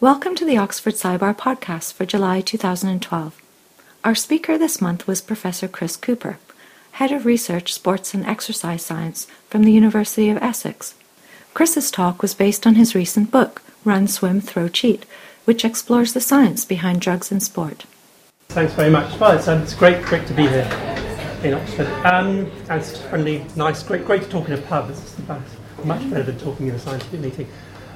Welcome to the Oxford Sidebar podcast for July 2012. Our speaker this month was Professor Chris Cooper, Head of Research, Sports and Exercise Science from the University of Essex. Chris's talk was based on his recent book, Run, Swim, Throw, Cheat, which explores the science behind drugs in sport. Thanks very much. Well, it's great to be here in Oxford. And it's friendly, nice, great to talk in a pub. It's much better than talking in a scientific meeting.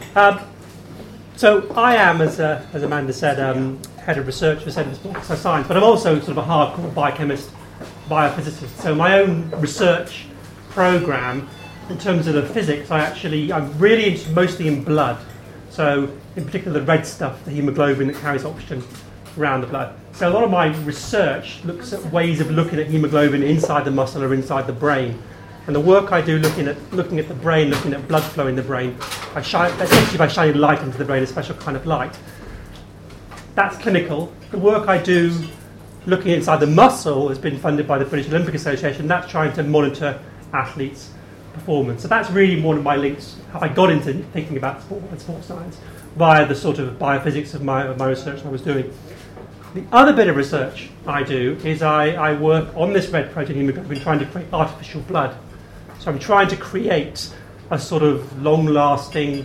So I am, as Amanda said, head of research for Centre for Sports Science, but I'm also sort of a hardcore biochemist, biophysicist. So my own research program, in terms of the physics, I'm really interested mostly in blood. So in particular the red stuff, the hemoglobin that carries oxygen around the blood. So a lot of my research looks at ways of looking at hemoglobin inside the muscle or inside the brain. And the work I do looking at the brain, looking at blood flow in the brain, essentially by shining light into the brain, a special kind of light. That's clinical. The work I do looking inside the muscle has been funded by the British Olympic Association. That's trying to monitor athletes' performance. So that's really one of my links, how I got into thinking about sport and sports science, via the sort of biophysics of my research I was doing. The other bit of research I do is I work on this red protein hemoglobin, trying to create artificial blood. So I'm trying to create a sort of long-lasting,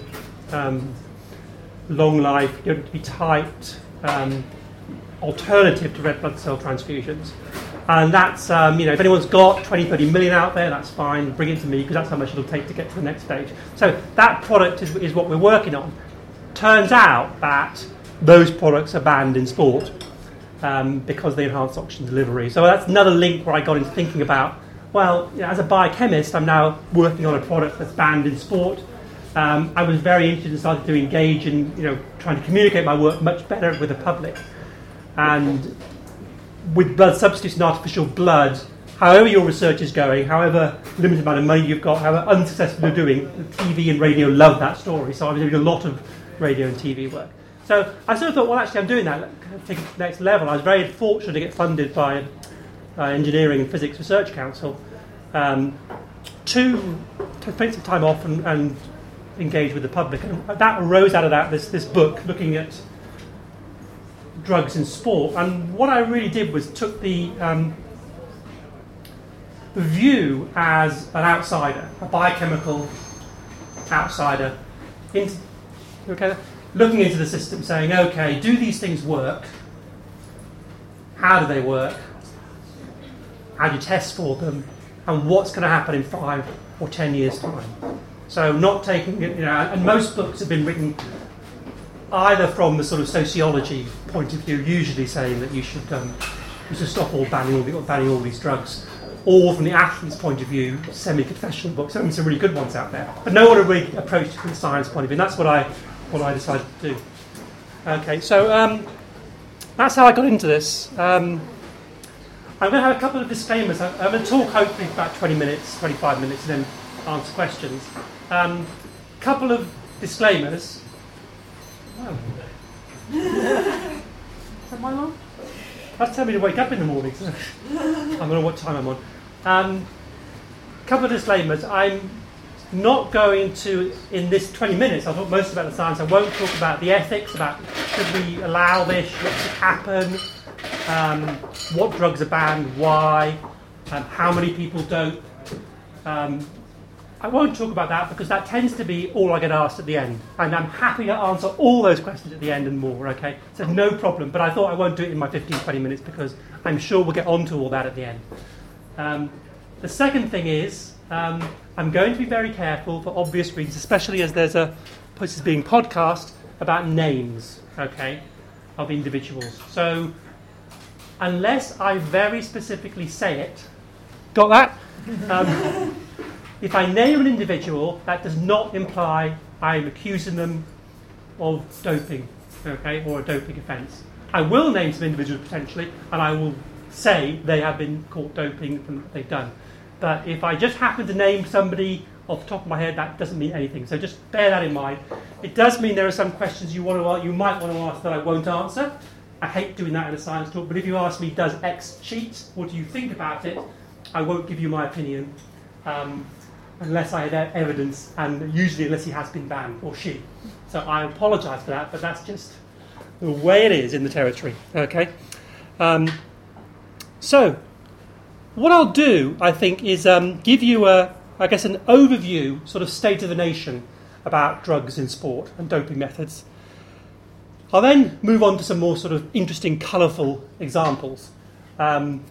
long-life, to be typed alternative to red blood cell transfusions. And that's, if anyone's got 20, 30 million out there, that's fine, bring it to me, because that's how much it'll take to get to the next stage. So that product is what we're working on. Turns out that those products are banned in sport because they enhance oxygen delivery. So that's another link where I got into thinking about, as a biochemist, I'm now working on a product that's banned in sport. I was very interested and started to engage in, trying to communicate my work much better with the public. And with blood substitutes and artificial blood, however your research is going, however limited amount of money you've got, however unsuccessful you're doing, TV and radio love that story. So I was doing a lot of radio and TV work. So I sort of thought, I'm doing that, take it to the next level. I was very fortunate to get funded by Engineering and Physics Research Council to take some time off and engage with the public. And that arose out of this book looking at drugs in sport. And what I really did was took the view as an outsider, a biochemical outsider, looking into the system, saying, okay, do these things work? How do they work? How do you test for them? And what's going to happen in 5 or 10 years' time? So not taking it, and most books have been written either from the sort of sociology point of view, usually saying that you should stop banning all these drugs, or from the athlete's point of view, semi-confessional books. There are some really good ones out there, but no one had really approached it from the science point of view, and that's what I decided to do. Okay, so that's how I got into this. I'm going to have a couple of disclaimers. I'm going to talk hopefully for about 20 minutes, 25 minutes, and then answer questions. Couple of disclaimers. Oh. Is that my alarm? That's telling me to wake up in the morning. So I don't know what time I'm on. Couple of disclaimers. I'm not going to, in this 20 minutes, I'll talk most about the science. I won't talk about the ethics, about should we allow this, what should happen, what drugs are banned, why, how many people dope. I won't talk about that because that tends to be all I get asked at the end. And I'm happy to answer all those questions at the end and more, okay? So no problem, but I thought I won't do it in my 15, 20 minutes because I'm sure we'll get onto all that at the end. The second thing is, I'm going to be very careful for obvious reasons, especially as this is being podcast, about names, okay, of individuals. So unless I very specifically say it, got that? If I name an individual, that does not imply I'm accusing them of doping, okay, or a doping offence. I will name some individuals potentially, and I will say they have been caught doping from what they've done. But if I just happen to name somebody off the top of my head, that doesn't mean anything. So just bear that in mind. It does mean there are some questions you might want to ask that I won't answer. I hate doing that in a science talk, but if you ask me, does X cheat? What do you think about it? I won't give you my opinion. Unless I have evidence, and usually unless he has been banned, or she. So I apologise for that, but that's just the way it is in the territory. Okay. So what I'll do, I think, is give you an overview, sort of state of the nation about drugs in sport and doping methods. I'll then move on to some more sort of interesting, colourful examples. And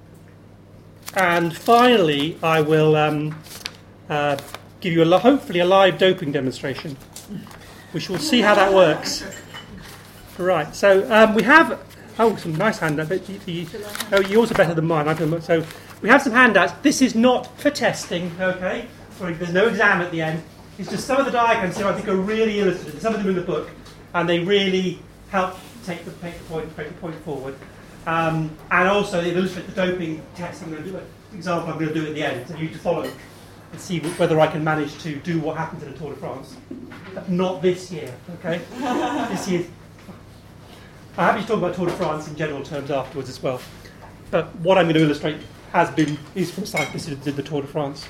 finally, I will give you hopefully a live doping demonstration, which we'll see how that works. Right, so we have... Oh, some nice handouts. Yours are better than mine. So we have some handouts. This is not for testing, okay? Sorry, there's no exam at the end. It's just some of the diagrams here I think are really illustrative. Some of them in the book, and they really help take the point forward. And also they illustrate the doping test. I'm going to do an example I'm going to do at the end, so you to follow and see whether I can manage to do what happened in the Tour de France. But not this year, okay? This year. I'm happy to talk about Tour de France in general terms afterwards as well. But what I'm going to illustrate is from cyclists who did the Tour de France.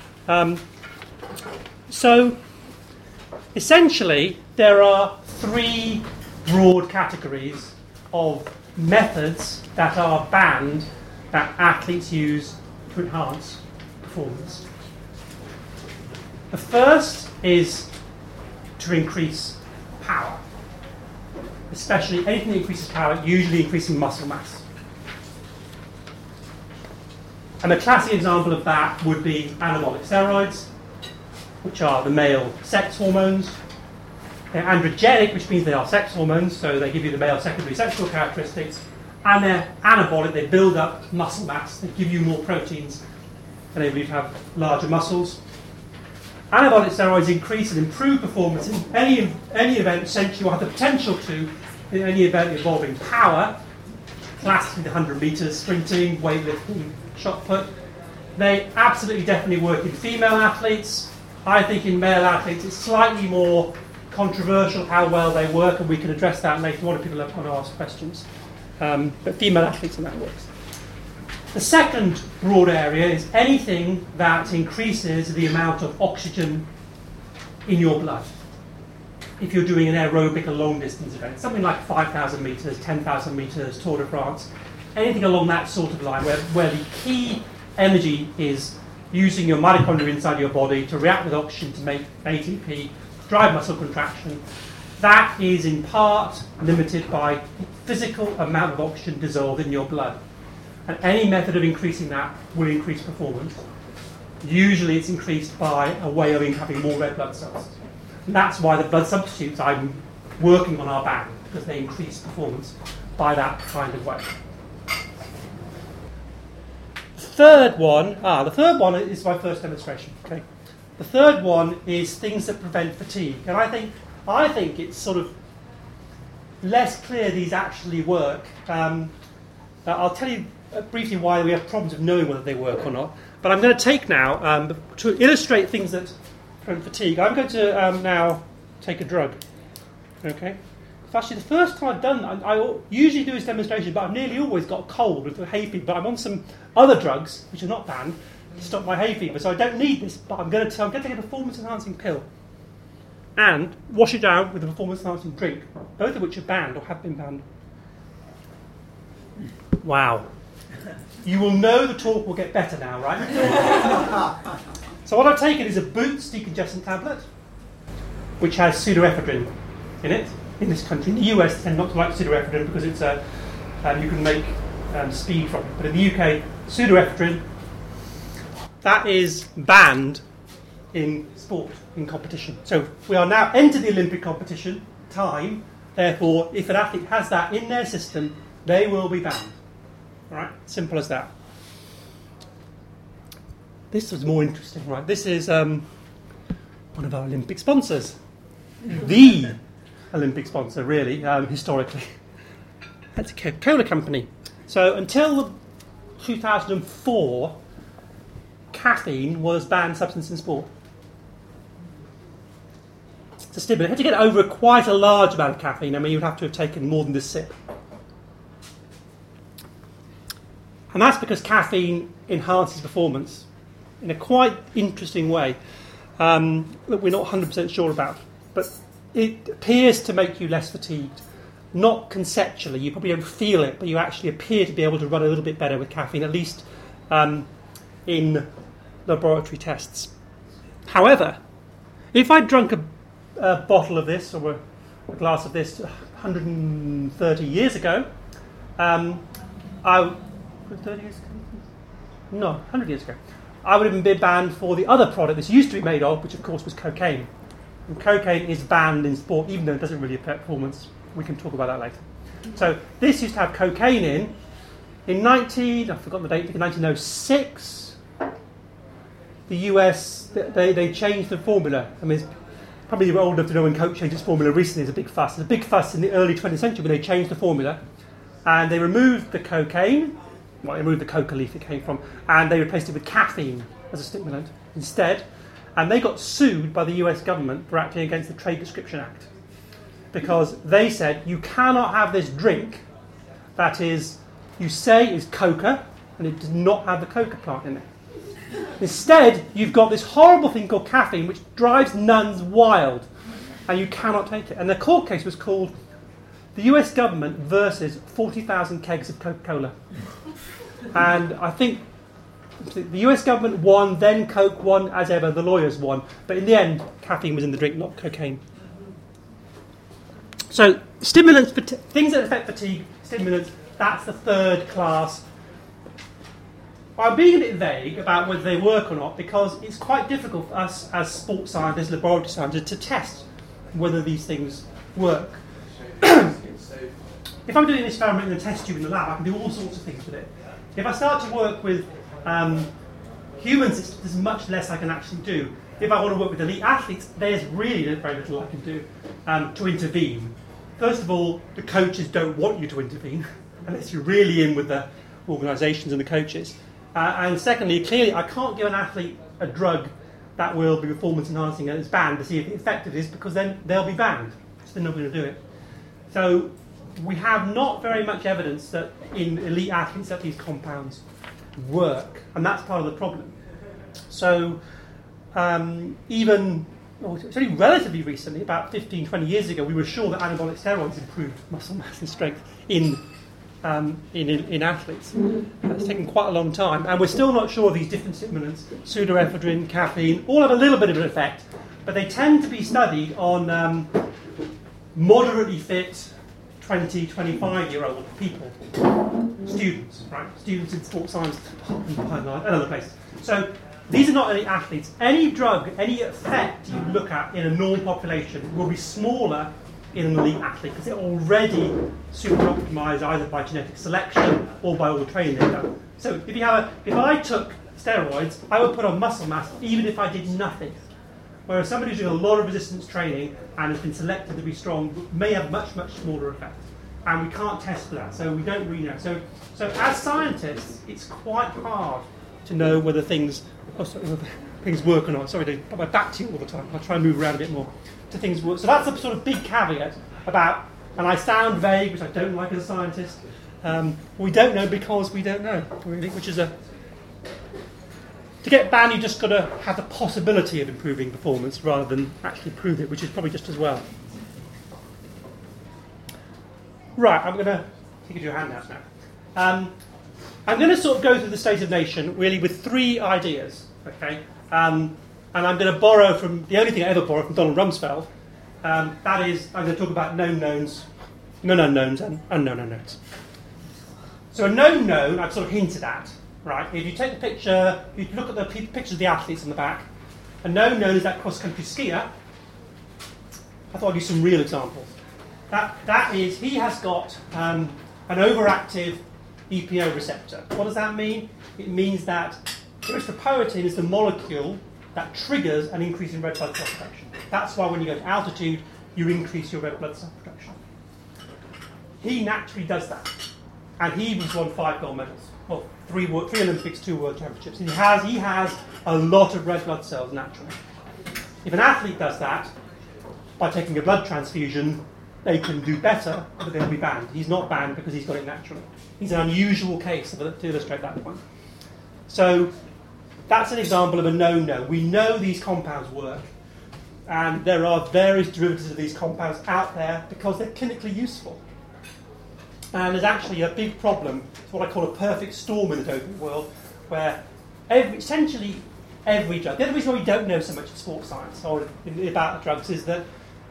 So, essentially, there are three broad categories of methods that are banned that athletes use to enhance performance. The first is to increase power. Especially anything that increases power, usually increasing muscle mass. And a classic example of that would be anabolic steroids, which are the male sex hormones. They're androgenic, which means they are sex hormones, so they give you the male secondary sexual characteristics. And they're anabolic, they build up muscle mass, they give you more proteins, enable you to have larger muscles. Anabolic steroids increase and improve performance in any event, essentially, or have the potential to, in any event involving power, classically the 100 metres, sprinting, weightlifting, shot put. They absolutely definitely work in female athletes. I think in male athletes it's slightly more controversial how well they work, and we can address that later on if people want to ask questions. But female athletes, and that works. The second broad area is anything that increases the amount of oxygen in your blood. If you're doing an aerobic or long distance event, something like 5,000 metres, 10,000 metres, Tour de France, anything along that sort of line where the key energy is using your mitochondria inside your body to react with oxygen to make ATP, drive muscle contraction, that is in part limited by the physical amount of oxygen dissolved in your blood. And any method of increasing that will increase performance. Usually it's increased by a way of having more red blood cells. And that's why the blood substitutes I'm working on are banned, because they increase performance by that kind of way. The third one is my first demonstration. Okay. The third one is things that prevent fatigue. And I think it's sort of less clear these actually work. I'll tell you briefly why we have problems of knowing whether they work or not. But I'm going to take now, to illustrate things that prevent fatigue, I'm going to now take a drug. Okay? It's actually the first time I've done that. I usually do this demonstration, but I've nearly always got a cold with a hay fever. But I'm on some other drugs, which are not banned, to stop my hay fever. So I don't need this, but I'm going to take a performance-enhancing pill and wash it down with a performance-enhancing drink, both of which are banned or have been banned. Wow. You will know the talk will get better now, right? So what I've taken is a Boots decongestant tablet, which has pseudoephedrine in it. In this country, in the US, they tend not to like pseudoephedrine because it's you can make speed from it. But in the UK, pseudoephedrine, that is banned in sport, in competition. So we are now entered the Olympic competition time. Therefore, if an athlete has that in their system, they will be banned. All right, simple as that. This was more interesting, right? This is one of our Olympic sponsors, the Olympic sponsor, really, historically. That's a Coca-Cola company. So until 2004, caffeine was banned substance in sport. It's a stimulant. You had to get over quite a large amount of caffeine. I mean, you'd have to have taken more than this sip. And that's because caffeine enhances performance in a quite interesting way that we're not 100% sure about. But it appears to make you less fatigued. Not conceptually, you probably don't feel it, but you actually appear to be able to run a little bit better with caffeine, at least in laboratory tests. However, if I drunk a bottle of this or a glass of this 130 years ago, 30 years ago? No, 100 years ago, I would have been banned for the other product this used to be made of, which of course was cocaine. And cocaine is banned in sport, even though it doesn't really affect performance. We can talk about that later. So this used to have cocaine in. In I've forgotten the date, 1906, the US, they changed the formula. I mean, it's probably you're old enough to know when Coke changed its formula recently. There's a big fuss. There's a big fuss in the early 20th century when they changed the formula. And they removed the cocaine, well, they removed the coca leaf it came from, and they replaced it with caffeine as a stimulant instead. And they got sued by the US government for acting against the Trade Prescription Act. Because they said, you cannot have this drink that is, you say is coca, and it does not have the coca plant in it. Instead, you've got this horrible thing called caffeine, which drives nuns wild, and you cannot take it. And the court case was called the US government versus 40,000 kegs of Coca-Cola. And I think the US government won, then Coke won, as ever, the lawyers won. But in the end, caffeine was in the drink, not cocaine. So, stimulants, things that affect fatigue, stimulants, that's the third class. I'm being a bit vague about whether they work or not because it's quite difficult for us as sports scientists, laboratory scientists, to test whether these things work. If I'm doing an experiment in a test tube in the lab, I can do all sorts of things with it. If I start to work with human systems, there's much less I can actually do. If I want to work with elite athletes, there's really very little I can do to intervene. First of all, the coaches don't want you to intervene, unless you're really in with the organisations and the coaches. And secondly, clearly, I can't give an athlete a drug that will be performance enhancing and it's banned to see if the effective is, because then they'll be banned. So they're not going to do it. So we have not very much evidence that in elite athletes that these compounds work, and that's part of the problem. So it's only relatively recently, about 15, 20 years ago, we were sure that anabolic steroids improved muscle mass and strength in athletes. It's taken quite a long time, and we're still not sure of these different stimulants, pseudoephedrine, caffeine, all have a little bit of an effect, but they tend to be studied on moderately fit 20, 25-year-old people, students, right? Students in sports science and other places. So these are not elite athletes. Any drug, any effect you look at in a normal population will be smaller in an elite athlete because they're already super optimized either by genetic selection or by all the training they've done. So if I took steroids, I would put on muscle mass even if I did nothing. Whereas somebody who's doing a lot of resistance training and has been selected to be strong may have much, much smaller effect. And we can't test for that, so we don't really know. So as scientists, it's quite hard to know whether things work or not. Sorry to put my back to you all the time. I'll try and move around a bit more to things work. So that's a sort of big caveat about, and I sound vague, which I don't like as a scientist. We don't know because we don't know, really, which is to get banned, you just got to have the possibility of improving performance rather than actually prove it, which is probably just as well. Right, I'm going to take you to your handouts now. I'm going to sort of go through the State of Nation really with three ideas, okay? And I'm going to borrow from the only thing I ever borrow from Donald Rumsfeld. That is, I'm going to talk about known knowns, known unknowns, and unknown unknowns. So a known known, I've sort of hinted at. Right, if you take the picture, if you look at the pictures of the athletes in the back, a known known is that cross-country skier. I thought I'd give some real examples. That is, he has got an overactive EPO receptor. What does that mean? It means that erythropoietin is the molecule that triggers an increase in red blood cell production. That's why when you go to altitude, you increase your red blood cell production. He naturally does that. And he was won 5 gold medals. Well, 3 Olympics, 2 World Championships. He has a lot of red blood cells naturally. If an athlete does that, by taking a blood transfusion, they can do better, but they'll be banned. He's not banned because he's got it naturally. He's an unusual case to illustrate that point. So that's an example of a known known. We know these compounds work. And there are various derivatives of these compounds out there because they're clinically useful. And there's actually a big problem, it's what I call a perfect storm in the doping world, where essentially every drug. The other reason why we don't know so much in sports science or about drugs is that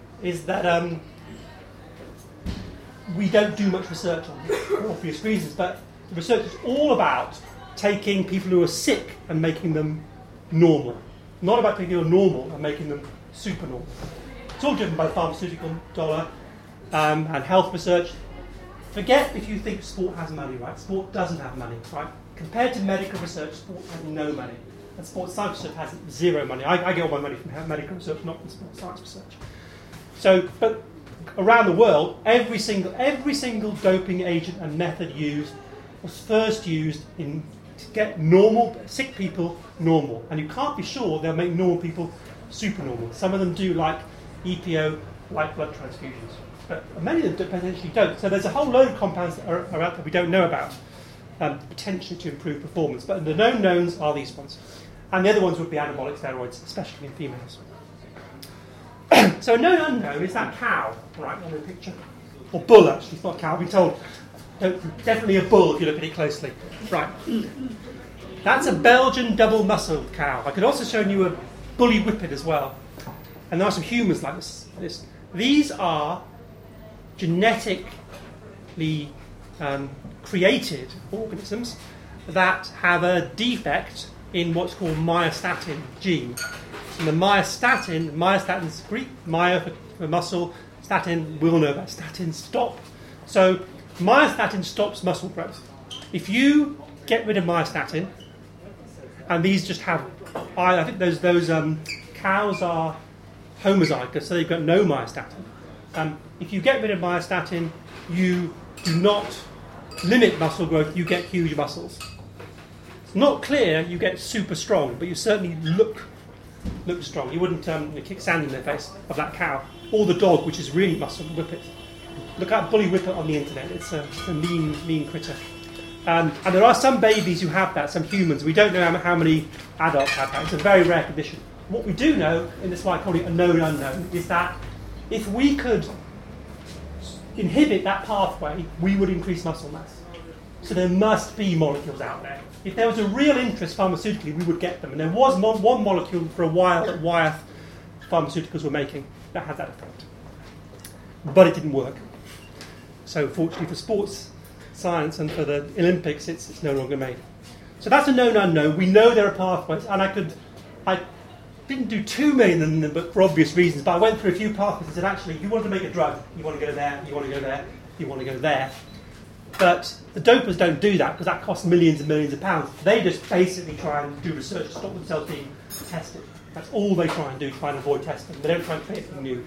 we don't do much research on them for obvious reasons. But the research is all about taking people who are sick and making them normal. Not about taking people who are normal and making them super normal. It's all driven by the pharmaceutical dollar and health research. Forget if you think sport has money, right? Sport doesn't have money, right? Compared to medical research, sport has no money. And sports science research has zero money. I get all my money from medical research, not from sports science research. So, but around the world, every single doping agent and method used was first used to get sick people normal. And you can't be sure they'll make normal people super normal. Some of them do, like EPO, like blood transfusions. But many of them potentially don't. So there's a whole load of compounds that are out there we don't know about, potentially to improve performance. But the known knowns are these ones. And the other ones would be anabolic steroids, especially in females. So a known unknown is that cow, right, on the picture. Or bull, actually, it's not a cow, I've been told. Definitely a bull if you look at it closely. Right. That's a Belgian double-muscled cow. I could also show you a bully whippet as well. And there are some humans like this. These are genetically created organisms that have a defect in what's called myostatin gene. And the myostatin's Greek, myo for muscle, statin, we'll know about statins, stop. So myostatin stops muscle growth. If you get rid of myostatin, and these just have, I think those cows are homozygous, so they've got no myostatin. If you get rid of myostatin, you do not limit muscle growth, you get huge muscles. It's not clear you get super strong, but you certainly look strong. You wouldn't kick sand in the face of that cow. Or the dog, which is really muscle, whippet. Look at bully whippet on the internet. It's a mean critter. And there are some babies who have that, some humans. We don't know how many adults have that. It's a very rare condition. What we do know, in this way I call it a known unknown, is that if we could inhibit that pathway, we would increase muscle mass. So there must be molecules out there. If there was a real interest pharmaceutically, we would get them. And there was one molecule for a while that Wyeth Pharmaceuticals were making that had that effect. But it didn't work. So fortunately for sports science and for the Olympics, it's no longer made. So that's a known unknown. We know there are pathways, and I didn't do too many of them, but for obvious reasons, but I went through a few pathways and said, actually, you want to make a drug, you want to go there, you want to go there, you want to go there. But the dopers don't do that because that costs millions and millions of pounds. They just basically try and do research to stop themselves being tested. That's all they try and do, try and avoid testing. They don't try and create anything new.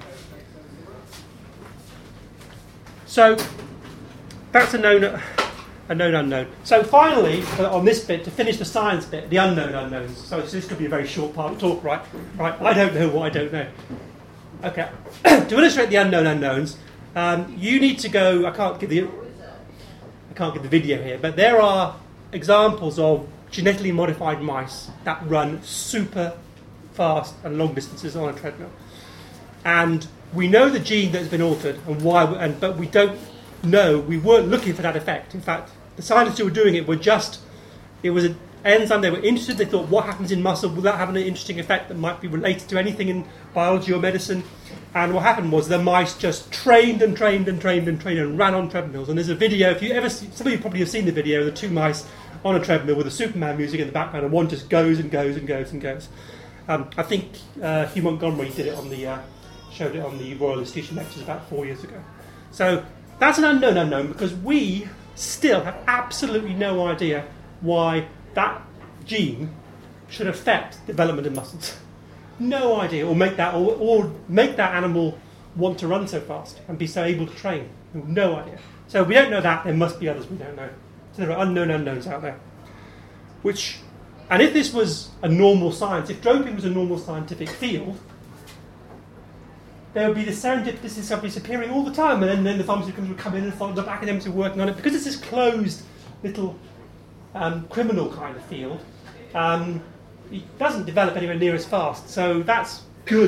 So that's a known unknown. So finally, on this bit, to finish the science bit, the unknown unknowns. So this could be a very short part of the talk, right? Right, I don't know what I don't know. Okay, to illustrate the unknown unknowns, you need to go. I can't give the video here, but there are examples of genetically modified mice that run super fast and long distances on a treadmill. And we know the gene that's been altered and why, but we don't know, we weren't looking for that effect. In fact, the scientists who were doing it it was an enzyme they were interested. They thought, what happens in muscle without having an interesting effect that might be related to anything in biology or medicine? And what happened was the mice just trained and ran on treadmills. And there's a video, if you ever see, some of you probably have seen the video of the two mice on a treadmill with the Superman music in the background, and one just goes and goes and goes and goes. I think Hugh Montgomery did it showed it on the Royal Institution Lectures about 4 years ago. So that's an unknown because we still have absolutely no idea why that gene should affect development of muscles. No idea, or make that animal want to run so fast and be so able to train. No idea. So if we don't know that, there must be others we don't know. So there are unknown unknowns out there. And if this was a normal science, if doping was a normal scientific field, there would be the serendipitous discoveries appearing all the time, and then the pharmaceuticals would come in and the academics are working on it. Because it's this closed little criminal kind of field, it doesn't develop anywhere near as fast. So that's good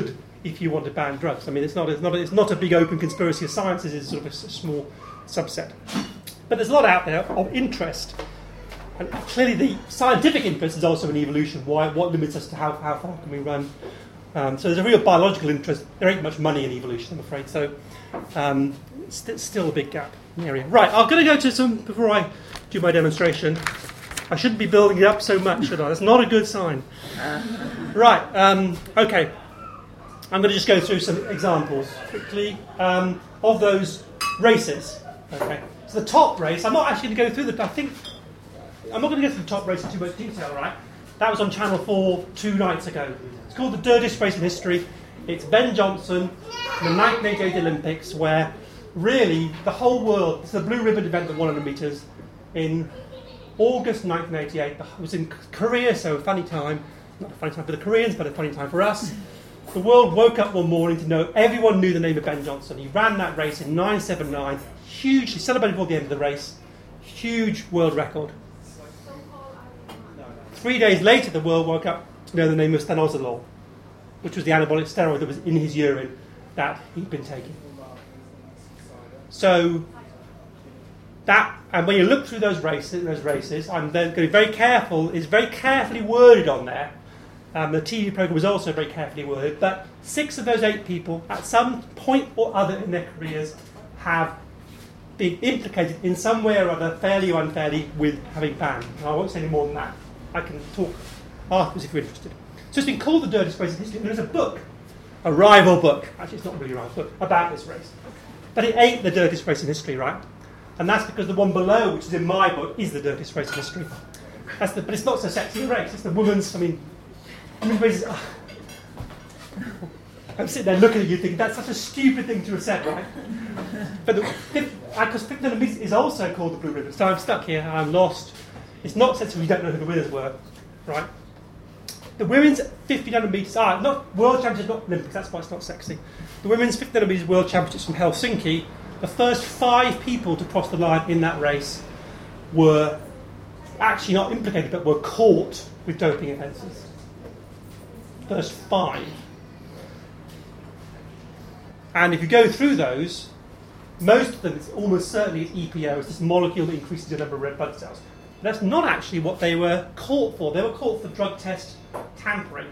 if you want to ban drugs. I mean, it's not a big open conspiracy of sciences. It's sort of a small subset. But there's a lot out there of interest. And clearly the scientific interest is also in evolution. What limits us to how far can we run? So there's a real biological interest. There ain't much money in evolution, I'm afraid. So it's still a big gap in the area. Right, I'm going to go to some, before I do my demonstration. I shouldn't be building it up so much, should I? That's not a good sign. Right, okay. I'm going to just go through some examples quickly of those races. Okay. So the top race, I'm not actually going to go through I'm not going to go through the top race in too much detail, right? That was on Channel 4 2 nights ago. It's called the Dirtiest Race in History. It's Ben Johnson, the 1988 Olympics, where really the whole world, it's the Blue Ribbon event at 100 metres in August 1988. It was in Korea, so a funny time. Not a funny time for the Koreans, but a funny time for us. The world woke up one morning to know everyone knew the name of Ben Johnson. He ran that race in 9:79, hugely celebrated before the end of the race, huge world record. 3 days later, the world woke up to know the name of stanozolol, which was the anabolic steroid that was in his urine that he'd been taking. So that, and when you look through those races, I'm then going to be very careful. It's very carefully worded on there. The TV program was also very carefully worded, but 6 of those 8 people, at some point or other in their careers, have been implicated in some way or other, fairly or unfairly, with having banned. And I won't say any more than that. I can talk afterwards if you're interested. So it's been called the Dirtiest Race in History. There's a book, a rival book. Actually, it's not really a rival book about this race, but it ain't the dirtiest race in history, right? And that's because the one below, which is in my book, is the dirtiest race in history. But it's not so sexy a race. It's the women's. Women's races. I'm sitting there looking at you thinking, that's such a stupid thing to have said, right? But because 1500 metres is also called the Blue Ribbon, so I'm stuck here, I'm lost. It's not sensible you don't know who the winners were, right? The women's 1500 metres, not World Championships, not Olympics, that's why it's not sexy. The women's 1500 metres World Championships from Helsinki, the first 5 people to cross the line in that race were actually not implicated, but were caught with doping offences. First 5. And if you go through those, most of them, it's almost certainly it's EPO, it's this molecule that increases the number of red blood cells. But that's not actually what they were caught for. They were caught for drug test tampering.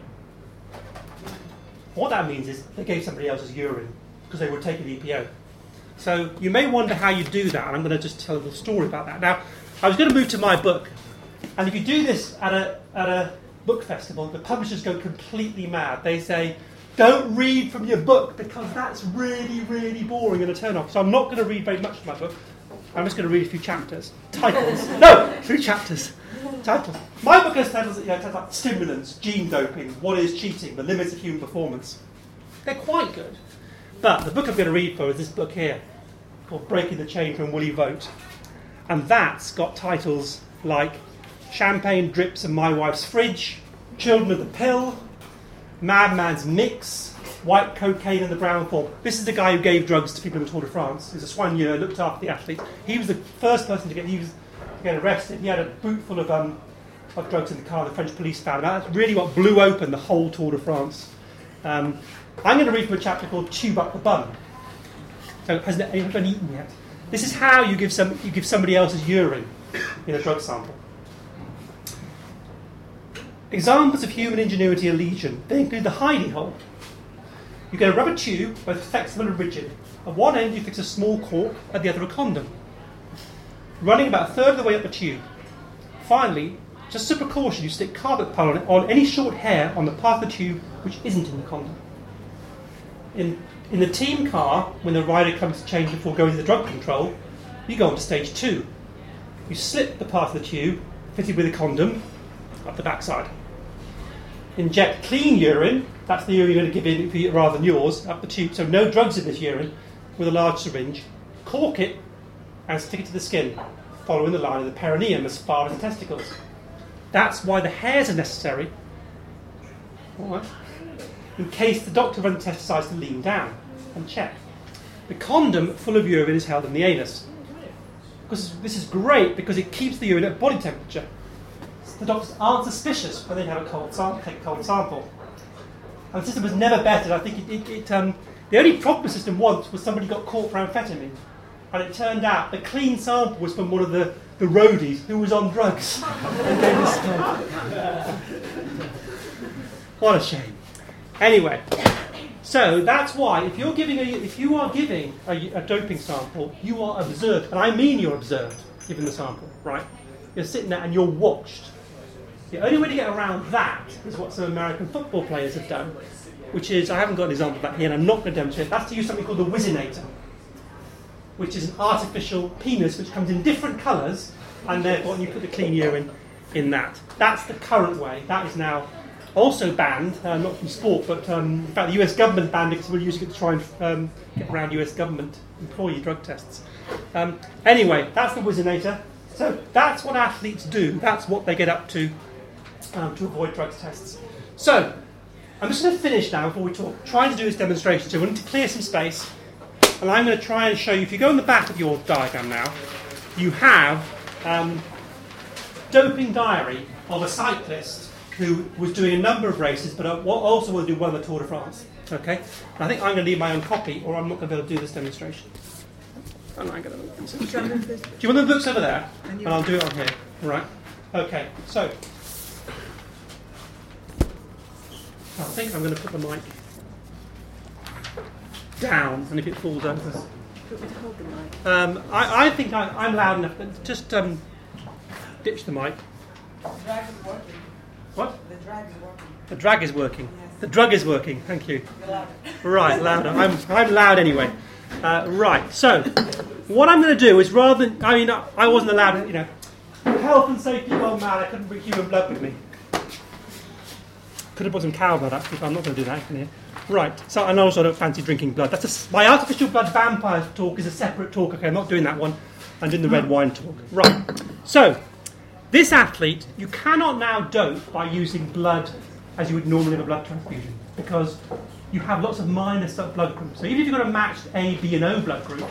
What that means is they gave somebody else's urine because they were taking EPO. So you may wonder how you do that, and I'm going to just tell a little story about that. Now, I was going to move to my book, and if you do this at a book festival, the publishers go completely mad. They say, don't read from your book because that's really, really boring and a turn-off. So I'm not going to read very much of my book. I'm just going to read a few chapters. Titles. No, 3 chapters. Titles. My book has titles like stimulants, gene doping, what is cheating, the limits of human performance. They're quite good. But the book I'm going to read for is this book here, called Breaking the Chain from Woolly Vote. And that's got titles like Champagne Drips in My Wife's Fridge, Children of the Pill, Madman's Mix, White Cocaine in the Brown Form. This is the guy who gave drugs to people in the Tour de France. He's a soigneur, looked after the athletes. He was the first person to get arrested. He had a boot full of drugs in the car. The French police found out. That's really what blew open the whole Tour de France. I'm going to read from a chapter called Tube Up the Bum. So hasn't anyone eaten yet? This is how you give somebody else's urine in a drug sample. Examples of human ingenuity are legion. They include the hidey hole. You get a rubber tube, both flexible and rigid. At one end you fix a small cork, at the other a condom, running about a third of the way up the tube. Finally, just as a precaution, you stick carpet pole on any short hair on the part of the tube which isn't in the condom. In the team car, when the rider comes to change before going to the drug control, you go on to stage 2. You slip the part of the tube, fitted with a condom, up the backside. Inject clean urine, that's the urine you're going to give in rather than yours, up the tube, so no drugs in this urine, with a large syringe. Cork it and stick it to the skin, following the line of the perineum as far as the testicles. That's why the hairs are necessary. All right. In case the doctor runs the test decides to lean down and check. The condom full of urine is held in the anus. Because this is great because it keeps the urine at body temperature. So the doctors aren't suspicious when they have a cold sample. And the system was never bettered. I think the only problem with the system once was somebody got caught for amphetamine. And it turned out the clean sample was from one of the roadies who was on drugs. What a shame. Anyway, so that's why if you are giving a doping sample, you are observed, and I mean you're observed, given the sample, right? You're sitting there and you're watched. The only way to get around that is what some American football players have done, which is, I haven't got an example of that here, and I'm not going to demonstrate. That's to use something called the Whizzinator, which is an artificial penis which comes in different colours, and therefore you put the clean urine in that. That's the current way. That is now also banned, not from sport, but in fact the US government banned it because we're using it to try and get around US government employee drug tests. Anyway, that's the Whizzinator. So that's what athletes do. That's what they get up to avoid drugs tests. So I'm just going to finish now before we talk, trying to do this demonstration. So we need to clear some space, and I'm going to try and show you, if you go on the back of your diagram now, you have doping diary of a cyclist who was doing a number of races, but also will do one of the Tour de France. Okay? And I think I'm going to need my own copy, or I'm not going to be able to do this demonstration. And I'm going to do you want the books over there? And I'll do it on here. All right. Okay. So I think I'm going to put the mic down, and if it falls over. Do you want me to hold the mic? I think I'm loud enough, but just ditch the mic. The drag is working. What? The drag is working. The drag is working. Yes. The drug is working. Thank you. You're louder. Right, louder. I'm loud anyway. Right. So, what I'm going to do is rather than I wasn't allowed. Health and safety gone mad. I couldn't bring human blood with me. Could have brought some cow blood actually, but I'm not going to do that in here. Right. So, and also I don't fancy drinking blood. My artificial blood vampires talk is a separate talk. Okay, I'm not doing that one. I'm doing the red wine talk. Right. So, this athlete, you cannot now dope by using blood as you would normally have a blood transfusion, because you have lots of minor blood groups. So even if you've got a matched A, B, and O blood group,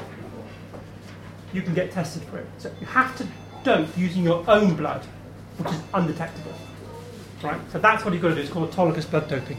you can get tested for it. So you have to dope using your own blood, which is undetectable. Right? So that's what you've got to do. It's called autologous blood doping.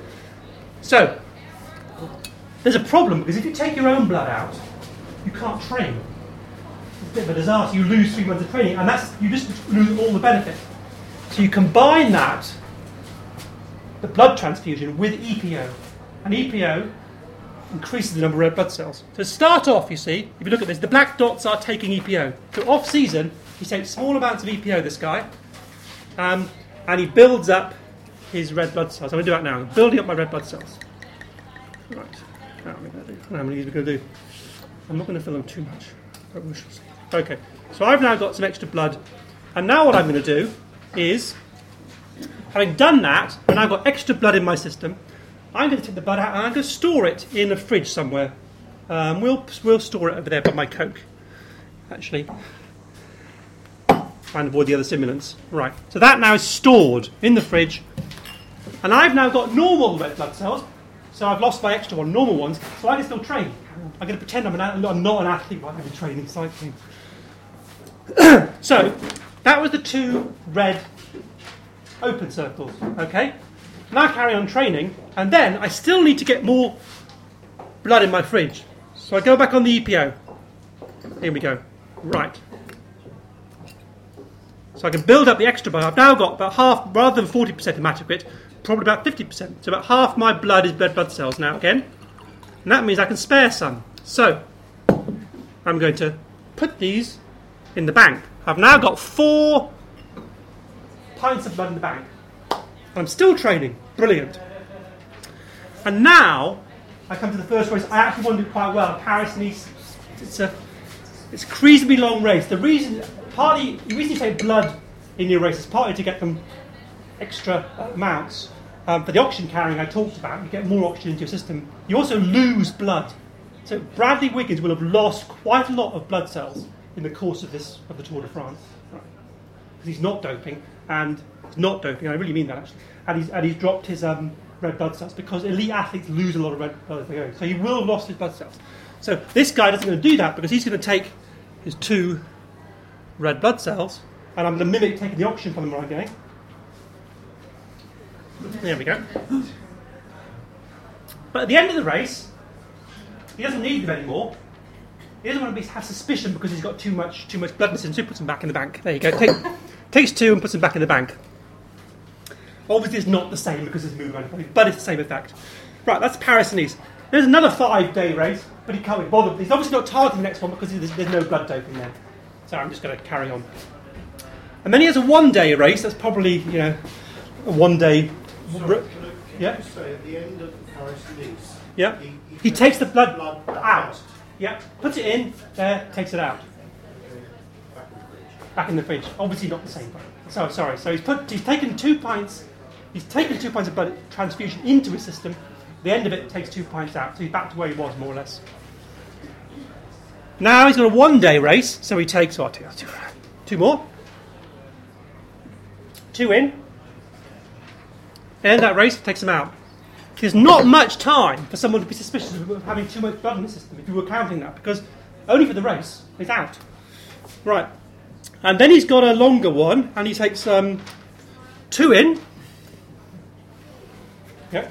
So there's a problem, because if you take your own blood out, you can't train. It's a bit of a disaster. You lose 3 months of training, and you just lose all the benefit. So you combine that, the blood transfusion, with EPO. And EPO increases the number of red blood cells. So to start off, you see, if you look at this, the black dots are taking EPO. So off-season, he takes small amounts of EPO, this guy, and he builds up his red blood cells. I'm going to do that now. I'm building up my red blood cells. Right. How many of these are we going to do? I'm not going to fill them too much, but we shall see. Okay. So I've now got some extra blood. And now what I'm going to do is, having done that, and I've got extra blood in my system, I'm going to take the blood out and I'm going to store it in a fridge somewhere. We'll store it over there by my Coke, actually. Try and avoid the other stimulants. Right, so that now is stored in the fridge. And I've now got normal red blood cells, so I've lost my extra normal ones, so I can still train. I'm going to pretend I'm not an athlete, but I'm going to be training cycling. So, that was the 2 red open circles, okay? Now carry on training, and then I still need to get more blood in my fridge. So I go back on the EPO. Here we go. Right. So I can build up the extra blood. I've now got about half, rather than 40% hematocrit, probably about 50%. So about half my blood is red blood cells now again. And that means I can spare some. So I'm going to put these in the bank. I've now got 4 pints of blood in the bank. I'm still training. Brilliant. And now I come to the first race. I actually want to do quite well. Paris-Nice. It's a reasonably long race. The reason you take blood in your race is partly to get them extra amounts. For the oxygen carrying I talked about, you get more oxygen into your system. You also lose blood. So Bradley Wiggins will have lost quite a lot of blood cells in the course of the Tour de France. Right. Because he's not doping, and he's not doping. I really mean that actually. And he's dropped his red blood cells, because elite athletes lose a lot of red blood as they go. So he will have lost his blood cells. So this guy isn't going to do that, because he's going to take his 2 red blood cells, and I'm going to mimic taking the oxygen from them where I'm going. There we go. But at the end of the race, he doesn't need them anymore. He doesn't want to have suspicion because he's got too much blood in him, so he puts them back in the bank. There you go. Takes 2 and puts them back in the bank. Obviously, it's not the same because it's moving around, but it's the same effect. Right, that's Paris-Nice. There's another 5-day race, but he can't be bothered. He's obviously not targeting the next one because there's no blood doping there. So I'm just going to carry on. And then he has a 1-day race. That's probably, a 1-day. Sorry, Yeah. Can you say at the end of Paris-Nice? Yeah. He takes the blood out. Yeah. Puts it in there. Takes it out. Back in the fridge. Obviously not the same. So sorry. So he's taken 2 pints. He's taken 2 pints of blood transfusion into his system. The end of it takes 2 pints out. So he's back to where he was more or less. Now he's got a 1-day race. So he takes 2 more. 2 in. And that race takes him out. There's not much time for someone to be suspicious of having too much blood in the system, if you were counting that, because only for the race, he's out. Right. And then he's got a longer one, and he takes 2 in. Yeah.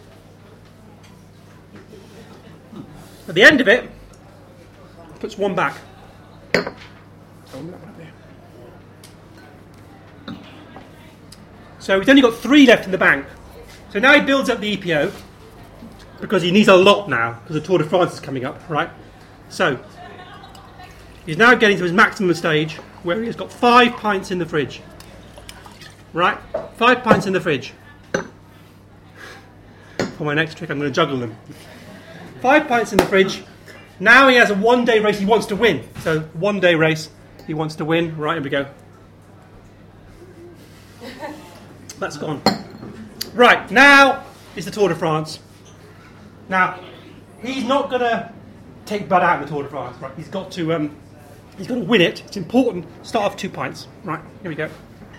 At the end of it, puts 1 back. So he's only got 3 left in the bank. So now he builds up the EPO, because he needs a lot now, because the Tour de France is coming up, right? So he's now getting to his maximum stage, where he has got 5 pints in the fridge. Right? 5 pints in the fridge. For my next trick, I'm going to juggle them. 5 pints in the fridge. Now he has a 1-day race he wants to win. So 1-day race he wants to win. Right, here we go. That's gone. Right, now is the Tour de France. Now, he's not going to take blood out in the Tour de France, right? He's got to win it. It's important. Start off 2 pints. Right, here we go.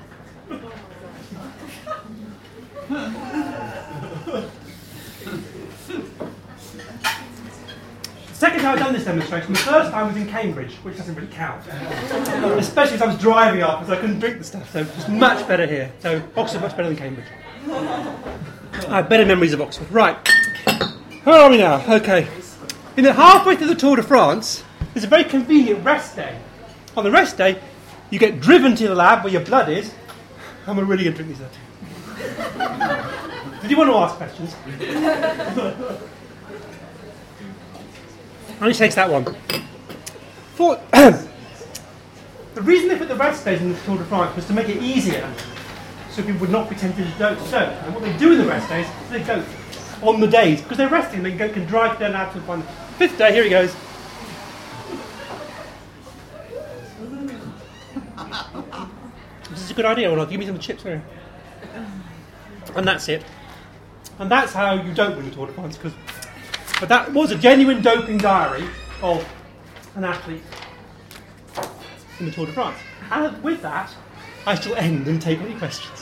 The second time I've done this demonstration, the first time was in Cambridge, which doesn't really count. Especially as I was driving up, because I couldn't drink the stuff, so it's much better here. So Oxford much better than Cambridge. I have better memories of Oxford. Right. Where are we now? Okay. In the halfway through the Tour de France, there's a very convenient rest day. On the rest day, you get driven to the lab where your blood is, and we're really going to drink these out. Did you want to ask questions? Only takes that one. The reason they put the rest days in the Tour de France was to make it easier, so people would not be tempted to dope. And what they do in the rest days is they dope on the days, because they're resting, they can drive down out to the 5th day, here he goes. This is a good idea or not? Give me some chips here. And that's it. And that's how you dope win the Tour de France, but that was a genuine doping diary of an athlete in the Tour de France. And with that, I shall end and take any questions.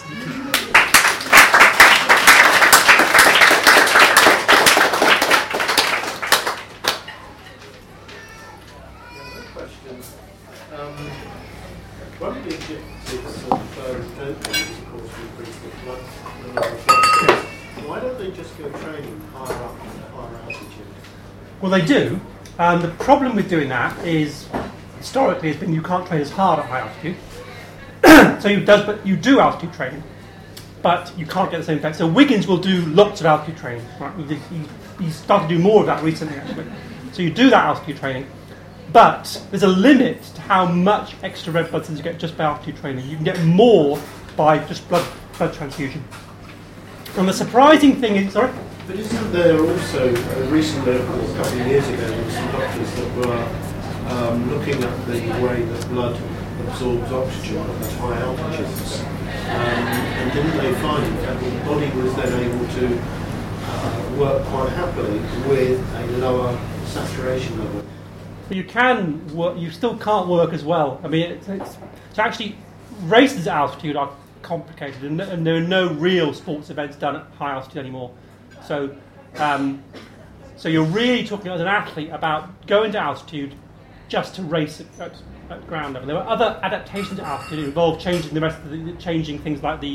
One of the objectives of doping is, of course, to increase the blood. Why don't they just go training higher up at higher altitude? Well, they do. The problem with doing that is, historically, has been you can't train as hard at high altitude. But you do altitude training, but you can't get the same effect. So Wiggins will do lots of altitude training. Right? He's started to do more of that recently, actually. So you do that altitude training, but there's a limit to how much extra red blood cells you get just by altitude training. You can get more by just blood transfusion. And the surprising thing is, sorry? But isn't there also, recently, a couple of years ago, there were some doctors that were looking at the way that blood absorbs oxygen at high altitudes, and didn't they find that the body was then able to work quite happily with a lower saturation level? But you can work, you still can't work as well. I mean, so actually, races at altitude are complicated, and there are no real sports events done at high altitude anymore. So, so you're really talking as an athlete about going to altitude just to race at ground level. There are other adaptations to altitude that involve changing changing things like the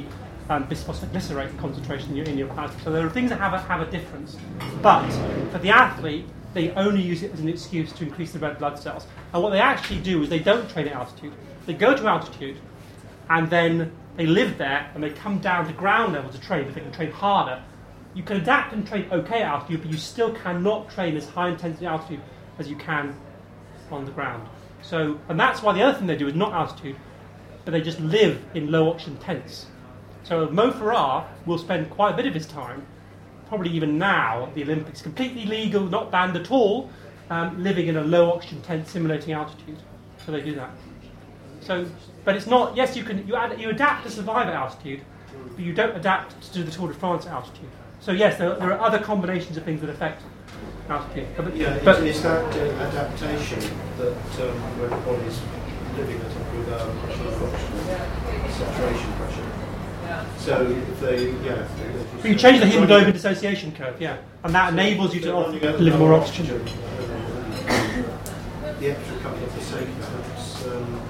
bisphosphate glycerate concentration in your plasma. So there are things that have a difference. But for the athlete, they only use it as an excuse to increase the red blood cells. And what they actually do is they don't train at altitude. They go to altitude, and then they live there, and they come down to ground level to train, but they can train harder. You can adapt and train okay at altitude, but you still cannot train as high intensity altitude as you can on the ground. So, and that's why the other thing they do is not altitude, but they just live in low oxygen tents. So Mo Farah will spend quite a bit of his time, probably even now at the Olympics, completely legal, not banned at all, living in a low oxygen tent simulating altitude. So they do that. So, but it's not. Yes, you adapt to survive at altitude, but you don't adapt to do the Tour de France at altitude. So yes, there are other combinations of things that affect altitude. But is that adaptation that when the body's living at with much lower oxygen saturation pressure? So if they you change the hemoglobin dissociation curve, and that enables you to live more oxygen. The extra couple of percent perhaps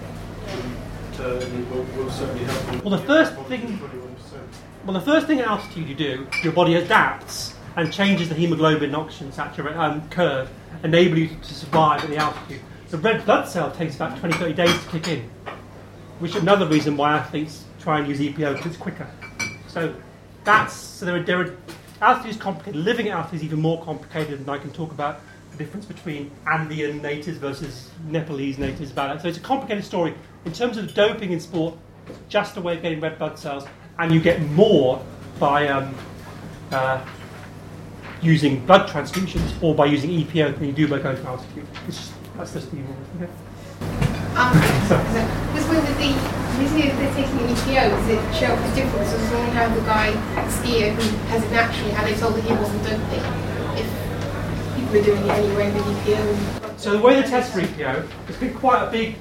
will certainly help. Well, the first thing at altitude you do, your body adapts and changes the hemoglobin oxygen saturation curve, enable you to survive at the altitude. The red blood cell takes about 20-30 days to kick in, which is another reason why athletes try and use EPO, because it's quicker. So there are altitude is complicated. Living at altitude is even more complicated, and I can talk about the difference between Andean natives versus Nepalese natives about it. So it's a complicated story. In terms of doping in sport, it's just a way of getting red blood cells, and you get more by using blood transfusions or by using EPO than you do by going to altitude. That's just the rule. Okay? Just with they're taking an EPO, does it show up as different? So someone have the guy, skier, who has it naturally, how they told that he wasn't doping, if people are doing it anyway with EPO? So the way they test for EPO, it's been quite a big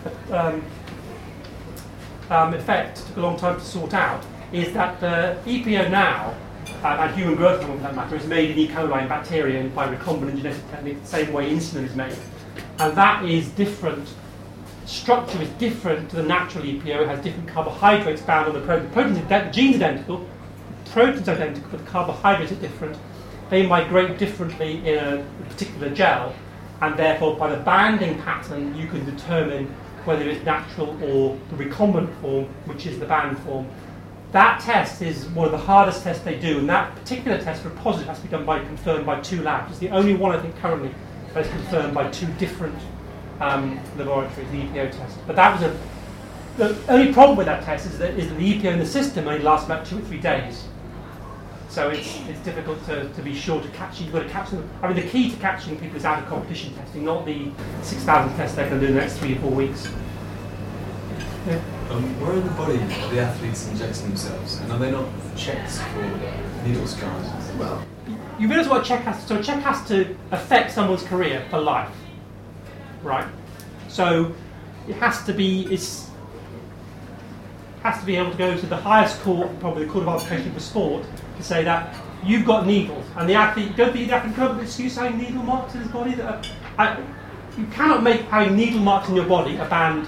effect, took a long time to sort out, is that the EPO now, and human growth hormone for that matter, is made in E. coli and bacteria and by recombinant genetic technique, the same way insulin is made. And that is different. Structure is different to the natural EPO. It has different carbohydrates bound on the protein. The gene's identical, the protein's identical, but the carbohydrates are different. They migrate differently in a particular gel, and therefore by the banding pattern you can determine whether it's natural or the recombinant form, which is the banned form. That test is one of the hardest tests they do, and that particular test for a positive has to be confirmed by 2 labs. It's the only one I think currently that is confirmed by 2 different laboratories, the EPO test. But that was the only problem with that test is that the EPO in the system only lasts about 2 or 3 days. So it's difficult to be sure to catch. You've got to catch them. I mean, the key to catching people is out of competition testing, not the 6,000 tests they can do in the next 3 or 4 weeks. Yeah. Where in the body are the athletes injecting themselves, and are they not checked for needle scars? Well, you realise what a check has to. So a check has to affect someone's career for life, right? So it has to be. Has to be able to go to the highest court, probably the Court of Arbitration for Sport, to say that you've got needles, and the athlete don't the athlete come up with an excuse having needle marks in his body. You cannot make having needle marks in your body a banned.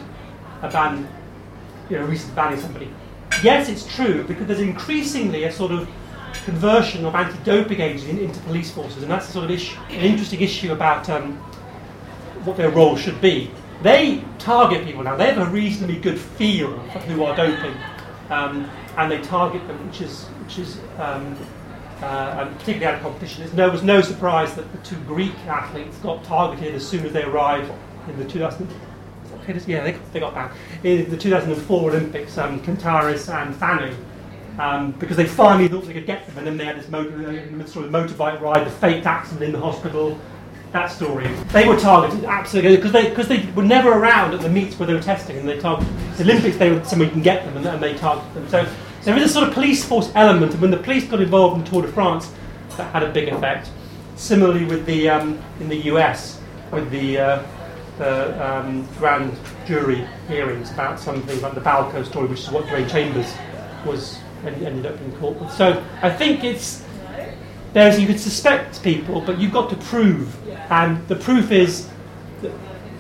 Recent banning somebody. Yes, it's true, because there's increasingly a sort of conversion of anti-doping agents into police forces, and that's a sort of an interesting issue about what their role should be. They target people now. They have a reasonably good feel for who are doping, and they target them, which is particularly out of competition. There was no surprise that the 2 Greek athletes got targeted as soon as they arrived in the 2000. Yeah, they got banned in the 2004 Olympics. Kantaris and Fanu, because they finally thought they could get them, and then they had this motorbike ride, the faked accident in the hospital. That story. They were targeted absolutely because they were never around at the meets where they were testing, and they targeted the Olympics. They were somewhere you can get them, and they targeted them. So there is a sort of police force element, and when the police got involved in the Tour de France, that had a big effect. Similarly with the in the US with the grand jury hearings about something like the Balco story, which is what Dwayne Chambers ended up in court with. So I think you could suspect people, but you've got to prove, and the proof is that,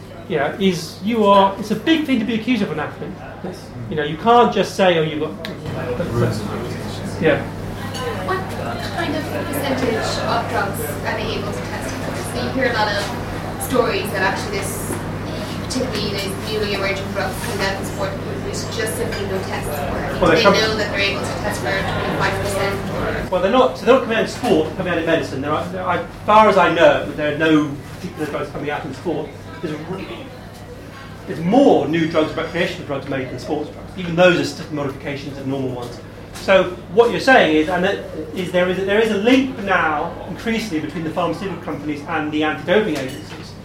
it's a big thing to be accused of an athlete. You can't just say, you've got ruins and reputations. Yeah. What kind of percentage of drugs are they able to test for? So you hear a lot of stories that actually this, particularly these newly emerging drugs coming out in sport, there's just simply no tests for it. Well, They know that they're able to test for 25%. Well, they're not coming out in sport, they're coming out in medicine. As far as I know, there are no particular drugs coming out in sport. There's more new drugs, recreational drugs made than sports drugs. Even those are still modifications of normal ones. So what you're saying is, there is a link now, increasingly, between the pharmaceutical companies and the anti-doping agencies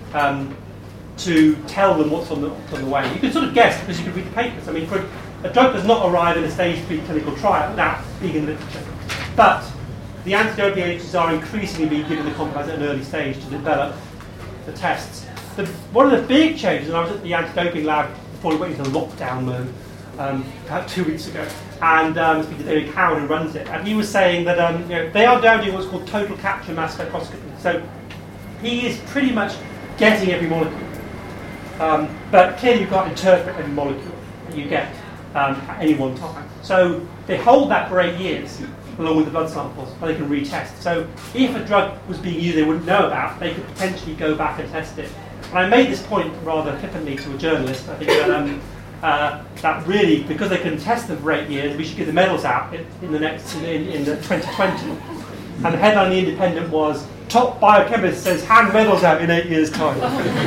to tell them what's on the way. You can sort of guess because you can read the papers. I mean, for a drug does not arrive in a stage 3 clinical trial without being in the literature. But the anti-doping agencies are increasingly being given the compounds at an early stage to develop the tests. One of the big changes, and I was at the anti-doping lab before we went into lockdown mode about 2 weeks ago, and speaking to David Coward who runs it, and he was saying that they are now doing what's called total capture mass spectroscopy. So he is pretty much getting every molecule, but clearly you can't interpret every molecule that you get at any one time. So they hold that for 8 years, along with the blood samples, and they can retest. So if a drug was being used they wouldn't know about, they could potentially go back and test it. And I made this point rather flippantly to a journalist. I think that really, because they can test them for 8 years, we should give the medals out in the 2020. And the headline in The Independent was, top biochemist says hand medals out in 8 years' time.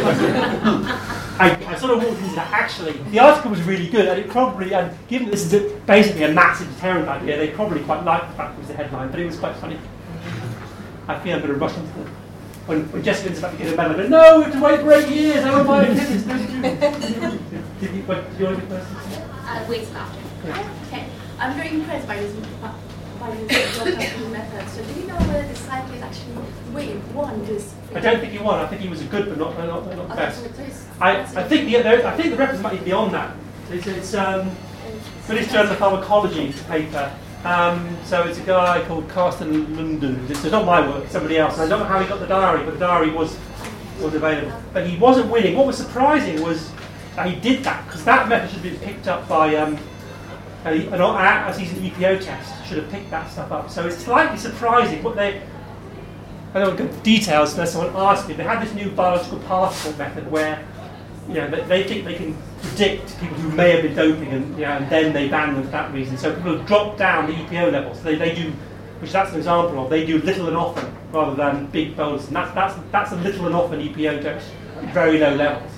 I sort of walked into that. Actually, the article was really good, and it probably, and given this is basically a massive deterrent idea, they probably quite liked the fact it was the headline, but it was quite funny. I feel I'm going to rush into them. When Jessica's about to get a medal, I go, no, we have to wait for 8 years, I won't buy the tickets, don't do it. Did you want to go first? Wait after. Yeah. Okay. I'm very impressed by this drug testing method. So do you know whether the cyclist actually won this? I don't think he won. I think he was a good, but not the best. So it's I think the reference might be beyond that. It's British Journal of Pharmacology paper. So it's a guy called Carsten Lundin. It's not my work, it's somebody else. And I don't know how he got the diary, but the diary was available. But he wasn't winning. What was surprising was that he did that, because that method should have been picked up by as he's an EPO test, should have picked that stuff up. So it's slightly surprising what I don't want to go into details unless someone asks me. They had this new biological passport method where they think they can predict people who may have been doping, and then they ban them for that reason. So people have dropped down the EPO levels. So they do, which that's an example of. They do little and often rather than big boluses, and that's a little and often EPO dose at very low levels.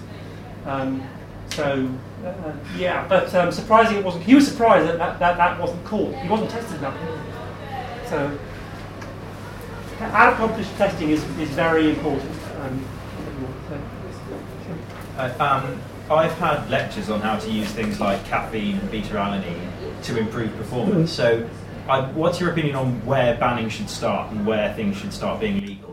But surprising it wasn't. He was surprised that wasn't caught. He wasn't tested enough. So out-of-competition testing is very important. I've had lectures on how to use things like caffeine and beta-alanine to improve performance. So, what's your opinion on where banning should start and where things should start being legal?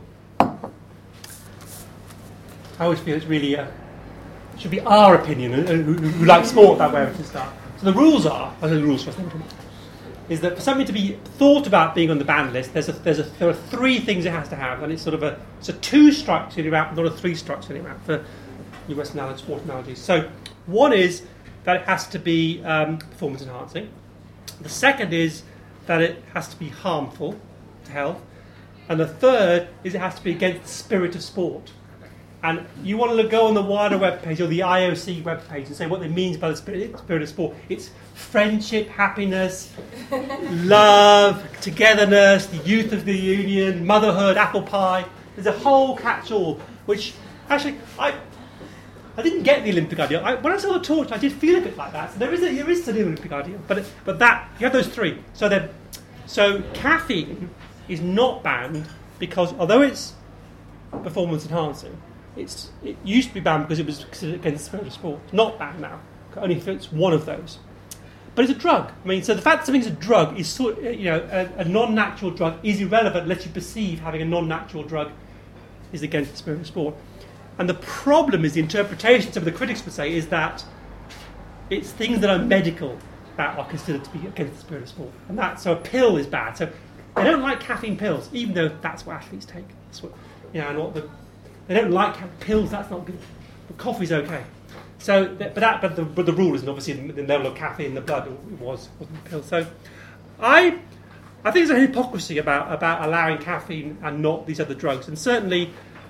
I always feel it's really should be our opinion, who like sport, that where it should start. So the rules are, is that for something to be thought about being on the ban list, there are 3 things it has to have, and it's sort of a 2-strike to the out, not a 3-strike to the out for US analogy, sport analogies. So one is that it has to be performance enhancing. The second is that it has to be harmful to health. And the third is it has to be against the spirit of sport. And you want to go on the wider webpage or the IOC webpage and say what it means by the spirit of sport. It's friendship, happiness, love, togetherness, the youth of the union, motherhood, apple pie. There's a whole catch-all, which actually I didn't get the Olympic ideal. When I saw the torch, I did feel a bit like that. So there is still the Olympic ideal, but that you have those 3. So caffeine is not banned because although it's performance enhancing, it used to be banned because it was considered against the spirit of sport. It's not banned now. Only if it's one of those. But it's a drug. I mean, so the fact that something's a drug is a non-natural drug is irrelevant unless you perceive having a non-natural drug is against the spirit of sport. And the problem is the interpretation, some of the critics would say, is that it's things that are medical that are considered to be against the spirit of sport. And so a pill is bad. So they don't like caffeine pills, even though that's what athletes take. That's what, they don't like pills, that's not good. But coffee's okay. but the rule isn't obviously the level of caffeine in the blood. It wasn't the pill. So I think there's a hypocrisy about allowing caffeine and not these other drugs. And certainly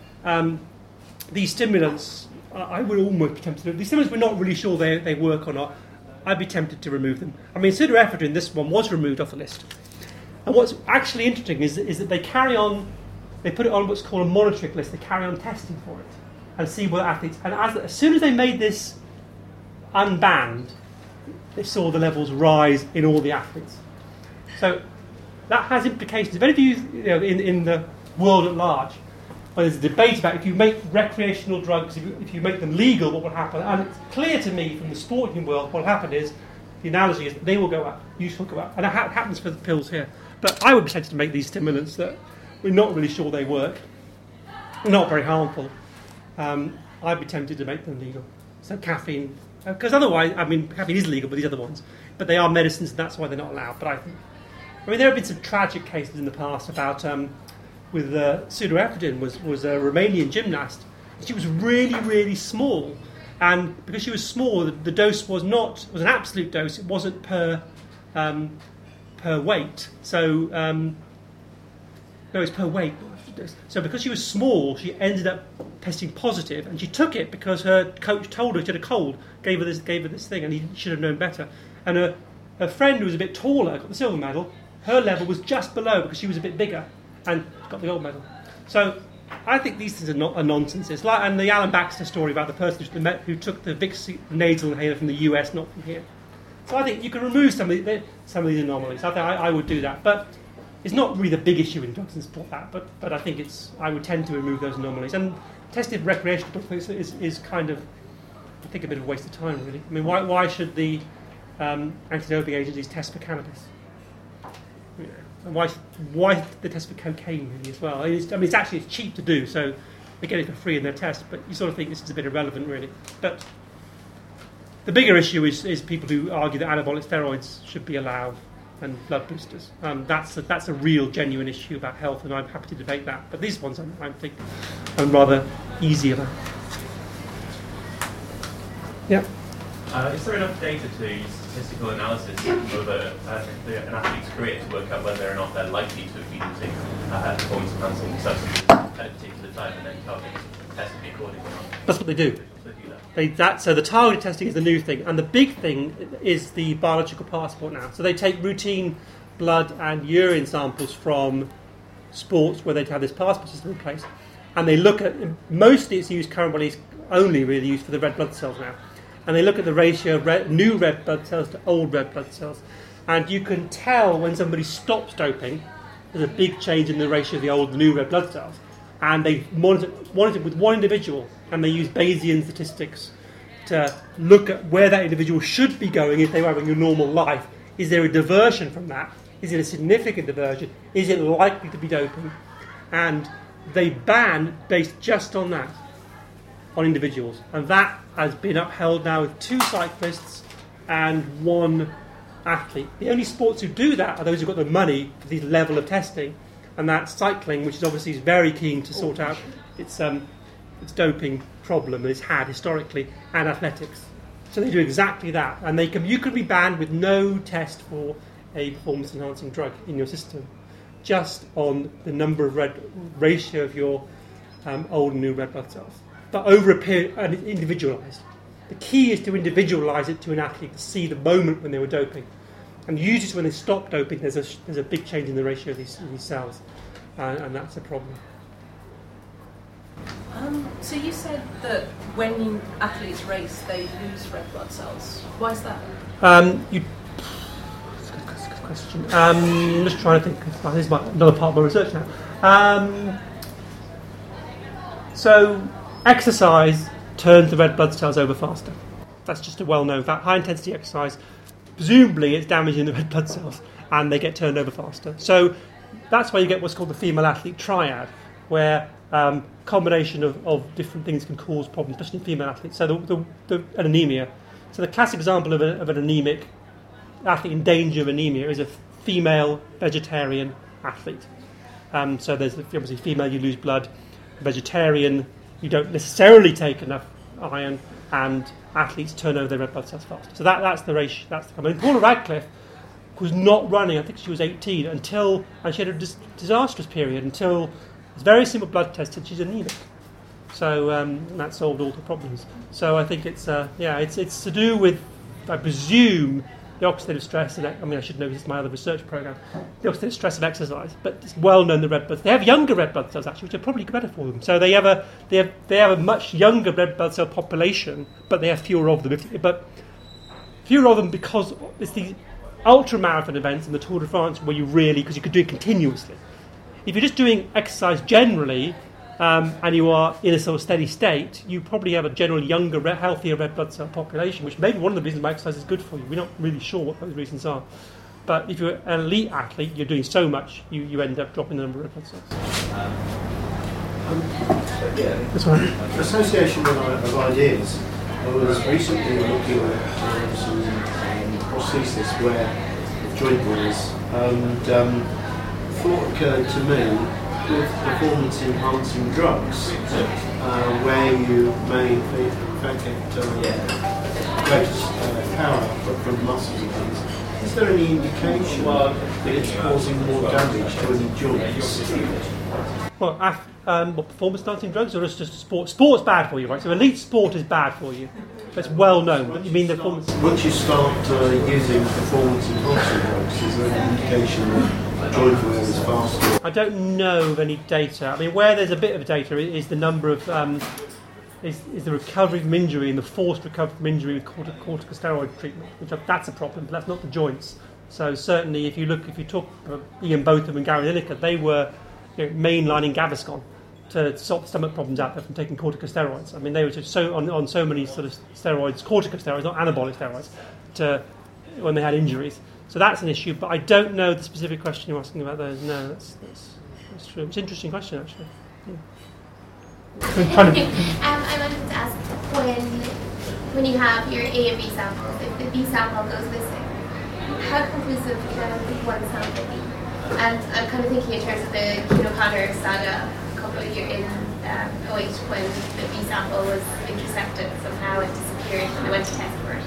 these stimulants, I would almost be tempted to. These stimulants, we're not really sure they work or not. I'd be tempted to remove them. I mean, pseudoephedrine, this one was removed off the list. And what's actually interesting is that they carry on. They put it on what's called a monitoring list. They carry on testing for it and see what athletes. And as soon as they made this unbanned, they saw the levels rise in all the athletes. So that has implications. If any of you, in the world at large, well, there's a debate about if you make recreational drugs, if you make them legal, what will happen? And it's clear to me from the sporting world what will happen is, the analogy is they will go up, use will go up. And it happens for the pills here. But I would be tempted to make these stimulants that we're not really sure they work, not very harmful. I'd be tempted to make them legal. So caffeine, because otherwise, I mean, caffeine is legal, but these other ones. But they are medicines, and that's why they're not allowed. But I mean, there have been some tragic cases in the past about with pseudoephedrine was a Romanian gymnast. She was really, really small, and because she was small, the dose was an absolute dose. It wasn't per weight. So no, it's per weight. So because she was small, she ended up testing positive, and she took it because her coach told her she had a cold, gave her this thing, and he should have known better. And her friend, who was a bit taller, got the silver medal. Her level was just below because she was a bit bigger, and got the gold medal. So I think these things are nonsense. It's like, and the Alan Baxter story about the person who took the Vicks nasal inhaler from the US, not from here. So I think you can remove some of these anomalies. I would do that, but it's not really the big issue in drugs and sport. But I think I would tend to remove those anomalies. And tested recreational drugs is kind of, I think, a bit of a waste of time, really. I mean, why should the anti-doping agencies test for cannabis? And why they test for cocaine really as well? It's actually cheap to do, so they get it for free in their test. But you sort of think this is a bit irrelevant, really. But the bigger issue is people who argue that anabolic steroids should be allowed and blood boosters. That's a real, genuine issue about health, and I'm happy to debate that. But these ones, I think, I'm rather easy about. Yeah. Is there enough data to use statistical analysis over an athlete's career to work out whether or not they're likely to have been using performance-enhancing substances at a particular time, and then target testing accordingly? That's what they do. So the targeted testing is the new thing, and the big thing is the biological passport now. So they take routine blood and urine samples from sports where they have this passport system in place, and they look at, mostly it's used currently, it's only really used for the red blood cells now, and they look at the ratio of new red blood cells to old red blood cells, and you can tell when somebody stops doping, there's a big change in the ratio of the old and new red blood cells. And they monitor with one individual, and they use Bayesian statistics to look at where that individual should be going if they were having a normal life. Is there a diversion from that? Is it a significant diversion? Is it likely to be doping? And they ban based just on that, on individuals. And that has been upheld now with 2 cyclists and 1 athlete. The only sports who do that are those who've got the money for this level of testing. And that's cycling, which is obviously very keen to sort out its doping problem that it's had historically, and athletics. So they do exactly that, and you could be banned with no test for a performance-enhancing drug in your system, just on the number of ratio of your old and new red blood cells, but over a period, and it's individualised. The key is to individualise it to an athlete to see the moment when they were doping. And usually when they stop doping, there's a big change in the ratio of these cells, and that's a problem. So you said that when athletes race, they lose red blood cells. Why is that? That's a good question. I'm just trying to think. This is another part of my research now. So exercise turns the red blood cells over faster. That's just a well-known fact. High-intensity exercise, presumably it's damaging the red blood cells, and they get turned over faster. So that's why you get what's called the female athlete triad, where combination of different things can cause problems, especially in female athletes. So the anemia. So the classic example of an anemic athlete in danger of anemia is a female vegetarian athlete. So there's obviously female, you lose blood. Vegetarian, you don't necessarily take enough iron. and athletes turn over their red blood cells faster. So that's the ratio. I mean, Paula Radcliffe was not running. I think she was 18 and she had a disastrous period until it's very simple blood test and she's anemic. So that solved all the problems. So I think it's to do with, I presume, the oxidative stress. I should know this is my other research program. The oxidative stress of exercise, but it's well known the red blood. They have younger red blood cells actually, which are probably better for them. So they have a much younger red blood cell population, but they have fewer of them. But fewer of them because it's the ultramarathon events and the Tour de France where because you could do it continuously. If you're just doing exercise generally, and you are in a sort of steady state, you probably have a generally younger, healthier red blood cell population, which may be one of the reasons why exercise is good for you. We're not really sure what those reasons are. But if you're an elite athlete, you're doing so much, you end up dropping the number of red blood cells. That's right. Association of ideas. I was recently looking at some prosthesis where joint was, and thought occurred to me with performance-enhancing drugs, where you may in fact get greater power from muscles and things. Is there any indication that it's causing more damage to any joints? Well, performance-enhancing drugs, or is just sport? Sport's bad for you, right? So elite sport is bad for you. That's well known. But you mean the performance? Once you start using performance-enhancing drugs, is there any indication that joint wear is faster? I don't know of any data. I mean, where there's a bit of data is the number of is the recovery from injury and the forced recovery from injury with corticosteroid treatment. That's a problem, but that's not the joints. So certainly, if you talk Ian Botham and Gary Lineker, they were mainlining Gaviscon to sort the stomach problems out there from taking corticosteroids. I mean, they were just on so many sort of steroids, corticosteroids, not anabolic steroids, when they had injuries. So that's an issue, but I don't know the specific question you're asking about those. No, that's true. It's an interesting question, actually. Yeah. I wanted to ask, when you have your A and B samples, if the B sample goes missing, how conclusive can one sample be? And I'm kind of thinking in terms of the Keno Connor saga a couple of years in 08 when the B sample was intercepted somehow and disappeared and they went to test for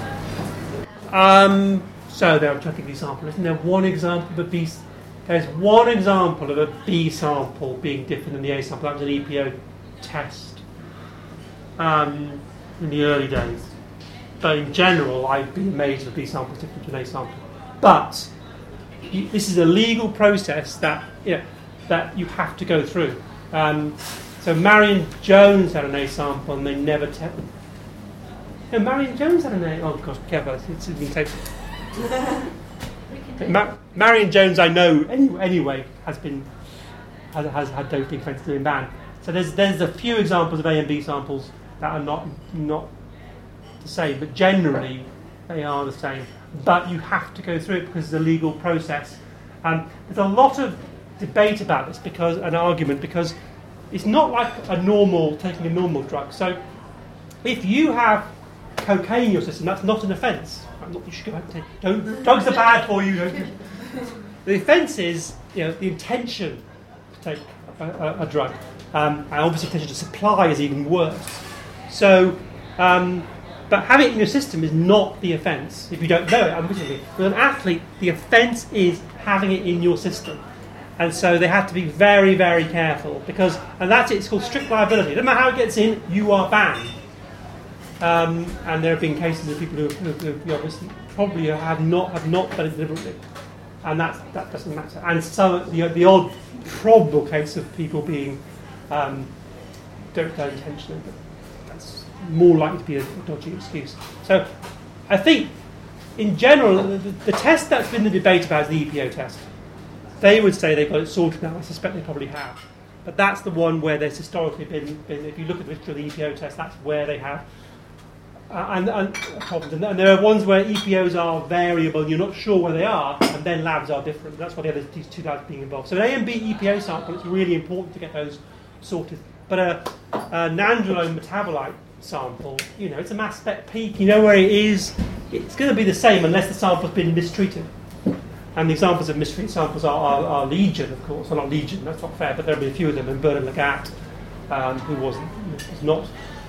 it. So there, I'm trying to think of the example. Isn't there one example of a B? There's one example of a B sample being different than the A sample. That was an EPO test in the early days. But in general, I've been amazed that B sample is different to an A sample. But this is a legal process that you have to go through. So Marion Jones had an A sample and they never tested. No, Marion Jones had an A. Oh gosh, be careful! It's been taken. Marion Jones, I know anyway, has had doping offences been banned. So there's a few examples of A and B samples that are not the same, but generally they are the same. But you have to go through it because it's a legal process. There's a lot of debate about this because it's not like taking a normal drug. So if you have cocaine in your system, that's not an offence. You should go out and take it. Drugs are bad for you. The offence is the intention to take a drug. And obviously the intention to supply is even worse. So, but having it in your system is not the offence if you don't know it, obviously. With an athlete, the offence is having it in your system. And so they have to be very, very careful and that's it, it's called strict liability. No matter how it gets in, you are banned. And there have been cases of people who obviously probably have not done it deliberately, and that doesn't matter. And so the odd probable case of people being don't intentionally, but that's more likely to be a dodgy excuse. So I think in general the test that's been the debate about is the EPO test. They would say they've got it sorted now. I suspect they probably have, but that's the one where there's historically been if you look at the history of the EPO test, that's where they have. And problems. And there are ones where EPOs are variable, you're not sure where they are, and then labs are different. That's why these two labs being involved. So an A and B EPO sample, it's really important to get those sorted. But a nandrolone metabolite sample, it's a mass spec peak, you know where it is. It's going to be the same unless the sample's been mistreated. And the examples of mistreated samples are legion, of course. Well, not legion, that's not fair, but there'll be a few of them. And Bernard Lagat, who was not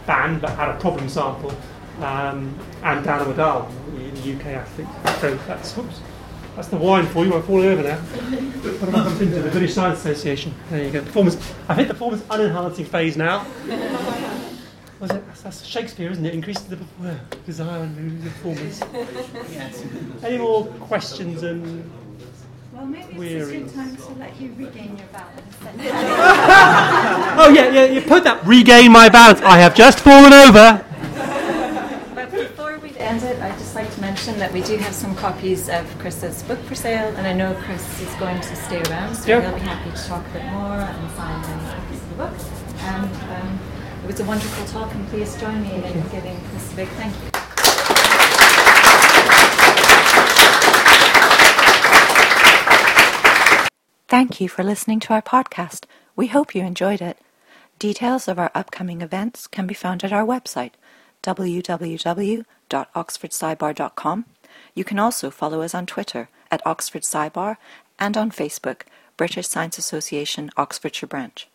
banned but had a problem sample, and Dana Wadal, the UK athlete. So that's the wine for you. I'm falling over now. What about something to the British Science Association? There you go. I've hit the performance unenhancing phase now. Was it? That's Shakespeare, isn't it? Increases the desire and the performance. Any more questions and well, maybe it's a good time to let you regain your balance. Oh yeah, you put that. Regain my balance. I have just fallen over. But before we end it, I'd just like to mention that we do have some copies of Chris's book for sale, and I know Chris is going to stay around, so he'll be happy to talk a bit more and sign many copies of the book. And it was a wonderful talk, and please join me in giving Chris a big thank you. Thank you for listening to our podcast. We hope you enjoyed it. Details of our upcoming events can be found at our website, www.oxfordscibar.com. You can also follow us on Twitter at Oxford Scibar and on Facebook, British Science Association Oxfordshire Branch.